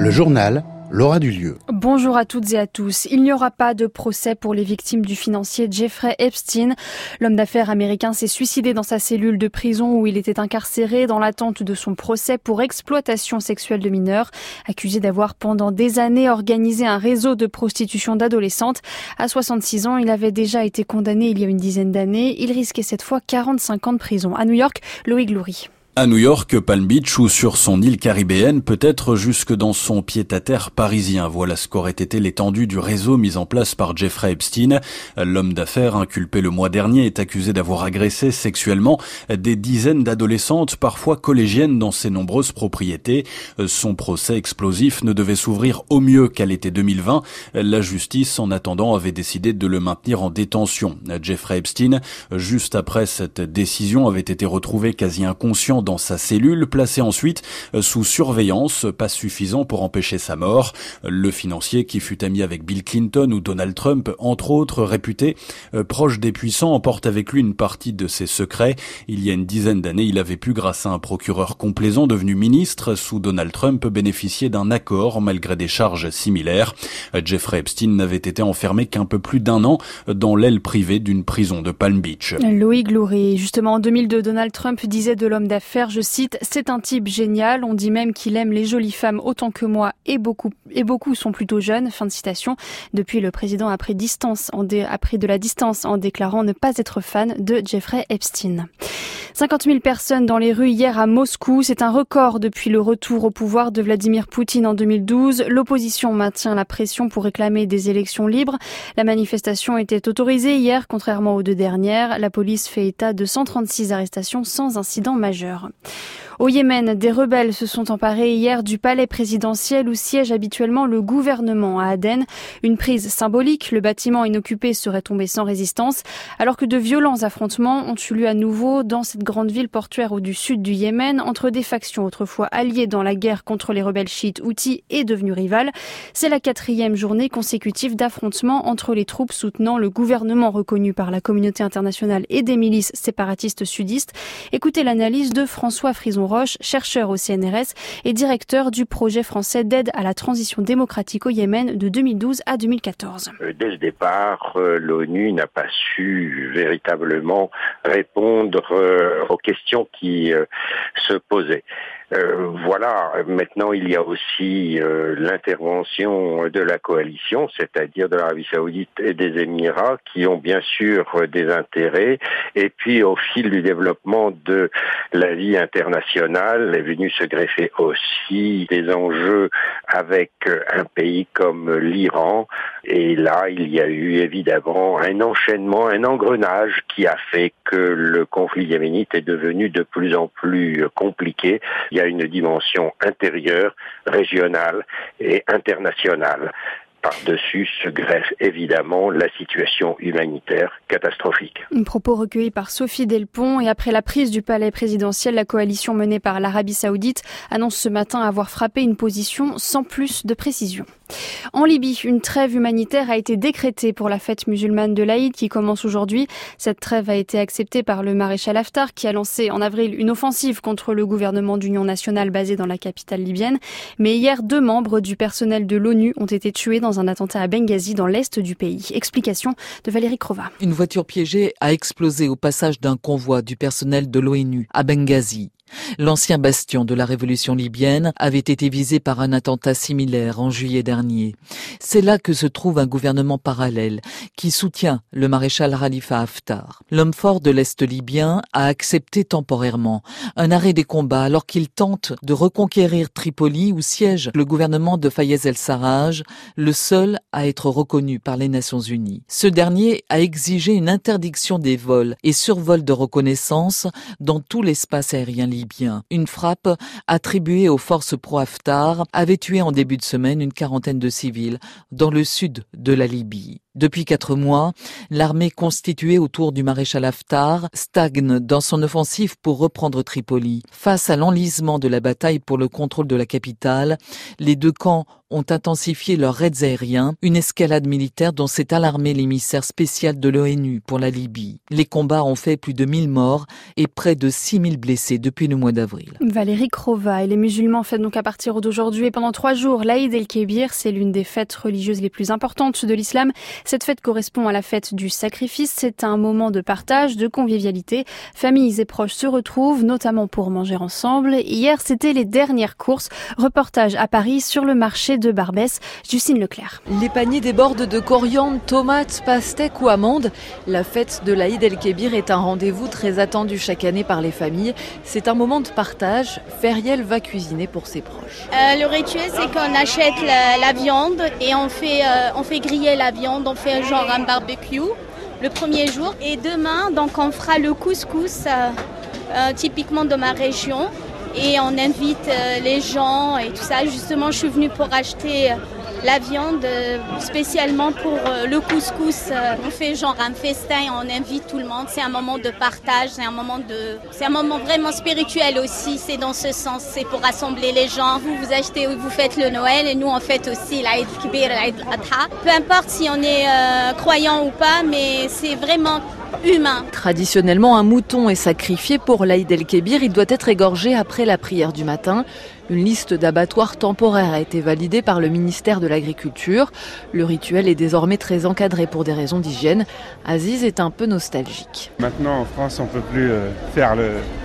Le journal, Laura Dulieu. Bonjour à toutes et à tous. Il n'y aura pas de procès pour les victimes du financier Jeffrey Epstein. L'homme d'affaires américain s'est suicidé dans sa cellule de prison où il était incarcéré dans l'attente de son procès pour exploitation sexuelle de mineurs. Accusé d'avoir pendant des années organisé un réseau de prostitution d'adolescentes. À 66 ans, il avait déjà été condamné il y a une dizaine d'années. Il risquait cette fois 45 ans de prison. À New York, Loïc Loury. À New York, Palm Beach ou sur son île caribéenne, peut-être jusque dans son pied-à-terre parisien. Voilà ce qu'aurait été l'étendue du réseau mis en place par Jeffrey Epstein. L'homme d'affaires inculpé le mois dernier est accusé d'avoir agressé sexuellement des dizaines d'adolescentes, parfois collégiennes dans ses nombreuses propriétés. Son procès explosif ne devait s'ouvrir au mieux qu'à l'été 2020. La justice, en attendant, avait décidé de le maintenir en détention. Jeffrey Epstein, juste après cette décision, avait été retrouvé quasi inconscient dans sa cellule, placé ensuite sous surveillance, pas suffisant pour empêcher sa mort. Le financier, qui fut ami avec Bill Clinton ou Donald Trump, entre autres, réputé proche des puissants, emporte avec lui une partie de ses secrets. Il y a une dizaine d'années, il avait pu, grâce à un procureur complaisant devenu ministre sous Donald Trump, bénéficier d'un accord malgré des charges similaires. Jeffrey Epstein n'avait été enfermé qu'un peu plus d'un an dans l'aile privée d'une prison de Palm Beach. Loïc Loury. Justement, en 2002, Donald Trump disait de l'homme d'affaires, je cite, « C'est un type génial, on dit même qu'il aime les jolies femmes autant que moi et beaucoup sont plutôt jeunes », fin de citation. Depuis, le président a pris de la distance en déclarant ne pas être fan de Jeffrey Epstein. 50 000 personnes dans les rues hier à Moscou, c'est un record depuis le retour au pouvoir de Vladimir Poutine en 2012. L'opposition maintient la pression pour réclamer des élections libres. La manifestation était autorisée hier, contrairement aux deux dernières. La police fait état de 136 arrestations sans incident majeur. Au Yémen, des rebelles se sont emparés hier du palais présidentiel où siège habituellement le gouvernement à Aden. Une prise symbolique, le bâtiment inoccupé serait tombé sans résistance, alors que de violents affrontements ont eu lieu à nouveau dans cette grande ville portuaire du sud du Yémen entre des factions autrefois alliées dans la guerre contre les rebelles chiites houthis et devenues rivales. C'est la 4e journée consécutive d'affrontements entre les troupes soutenant le gouvernement reconnu par la communauté internationale et des milices séparatistes sudistes. Écoutez l'analyse de François Frison-Roche, chercheur au CNRS et directeur du projet français d'aide à la transition démocratique au Yémen de 2012 à 2014. Dès le départ, l'ONU n'a pas su véritablement répondre aux questions qui se posaient. Voilà, maintenant il y a aussi l'intervention de la coalition, c'est-à-dire de l'Arabie Saoudite et des Émirats, qui ont bien sûr des intérêts, et puis au fil du développement de la vie internationale est venu se greffer aussi des enjeux avec un pays comme l'Iran, et là il y a eu évidemment un enchaînement, un engrenage qui a fait que le conflit yéménite est devenu de plus en plus compliqué. Il y a une dimension intérieure, régionale et internationale. Par-dessus se greffe évidemment la situation humanitaire catastrophique. Un propos recueilli par Sophie Delpont. Et après la prise du palais présidentiel, la coalition menée par l'Arabie Saoudite annonce ce matin avoir frappé une position sans plus de précision. En Libye, une trêve humanitaire a été décrétée pour la fête musulmane de l'Aïd qui commence aujourd'hui. Cette trêve a été acceptée par le maréchal Haftar qui a lancé en avril une offensive contre le gouvernement d'union nationale basé dans la capitale libyenne. Mais hier, 2 membres du personnel de l'ONU ont été tués dans un attentat à Benghazi dans l'est du pays. Explication de Valérie Crova. Une voiture piégée a explosé au passage d'un convoi du personnel de l'ONU à Benghazi. L'ancien bastion de la révolution libyenne avait été visé par un attentat similaire en juillet dernier. C'est là que se trouve un gouvernement parallèle qui soutient le maréchal Khalifa Haftar. L'homme fort de l'Est libyen a accepté temporairement un arrêt des combats alors qu'il tente de reconquérir Tripoli où siège le gouvernement de Fayez el-Sarraj, le seul à être reconnu par les Nations Unies. Ce dernier a exigé une interdiction des vols et survols de reconnaissance dans tout l'espace aérien libyen. Une frappe attribuée aux forces pro-Haftar avait tué en début de semaine une 40aine de civils dans le sud de la Libye. Depuis 4 mois, l'armée constituée autour du maréchal Haftar stagne dans son offensive pour reprendre Tripoli. Face à l'enlisement de la bataille pour le contrôle de la capitale, les deux camps ont intensifié leurs raids aériens, une escalade militaire dont s'est alarmé l'émissaire spécial de l'ONU pour la Libye. Les combats ont fait plus de 1000 morts et près de 6000 blessés depuis le mois d'avril. Valérie Crova et les musulmans fêtent donc à partir d'aujourd'hui et pendant 3 jours l'Aïd el-Kébir. C'est l'une des fêtes religieuses les plus importantes de l'islam. Cette fête correspond à la fête du sacrifice. C'est un moment de partage, de convivialité. Familles et proches se retrouvent, notamment pour manger ensemble. Hier, c'était les dernières courses. Reportage à Paris sur le marché de Barbès. Justine Leclerc. Les paniers débordent de coriandre, tomates, pastèques ou amandes. La fête de l'Aïd el-Kébir est un rendez-vous très attendu chaque année par les familles. C'est un moment de partage. Feriel va cuisiner pour ses proches. Le rituel, c'est qu'on achète la viande et on fait griller la viande. On fait genre un barbecue le premier jour. Et demain, donc, on fera le couscous typiquement de ma région. Et on invite les gens et tout ça. Justement, je suis venue pour acheter la viande spécialement pour le couscous. On fait genre un festin et on invite tout le monde. C'est un moment de partage, c'est un moment vraiment spirituel aussi. C'est dans ce sens, c'est pour rassembler les gens. Vous achetez, vous faites le Noël et nous on fête aussi l'Aïd el-Kébir, l'Aïd el-Adha. Peu importe si on est croyant ou pas, mais c'est vraiment humain. Traditionnellement, un mouton est sacrifié pour l'Aïd el-Kébir. Il doit être égorgé après la prière du matin. Une liste d'abattoirs temporaires a été validée par le ministère de l'Agriculture. Le rituel est désormais très encadré pour des raisons d'hygiène. Aziz est un peu nostalgique. Maintenant, en France, on ne peut plus faire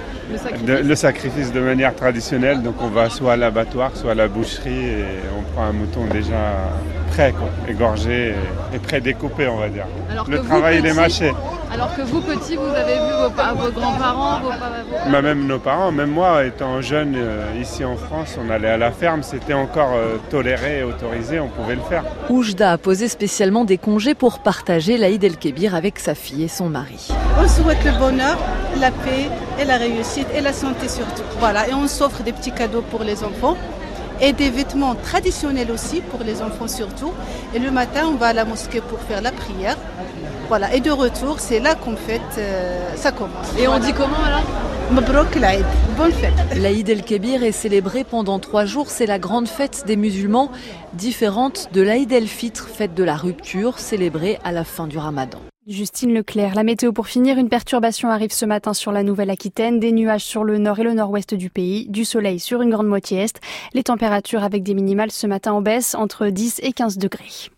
le sacrifice de manière traditionnelle. Donc on va soit à l'abattoir, soit à la boucherie et on prend un mouton déjà prêt, égorgé et prêt découpé, on va dire. Le travail, il est mâché. Alors que vous, petit, vous avez vu vos grands-parents, Même nos parents, même moi, étant jeune ici en France, on allait à la ferme, c'était encore toléré et autorisé, on pouvait le faire. Oujda a posé spécialement des congés pour partager l'Aïd el-Kébir avec sa fille et son mari. On souhaite le bonheur, la paix et la réussite et la santé surtout. Voilà, et on s'offre des petits cadeaux pour les enfants et des vêtements traditionnels aussi pour les enfants surtout. Et le matin, on va à la mosquée pour faire la prière. Voilà, et de retour, c'est là qu'on fête, ça commence. Et on dit comment alors ? Mabrouk l'Aïd, bonne fête. L'Aïd el-Kébir est célébré pendant 3 jours. C'est la grande fête des musulmans, différente de l'Aïd el-Fitr, fête de la rupture, célébrée à la fin du Ramadan. Justine Leclerc. La météo pour finir, une perturbation arrive ce matin sur la Nouvelle-Aquitaine, des nuages sur le nord et le nord-ouest du pays, du soleil sur une grande moitié est. Les températures avec des minimales ce matin en baisse entre 10 et 15 degrés.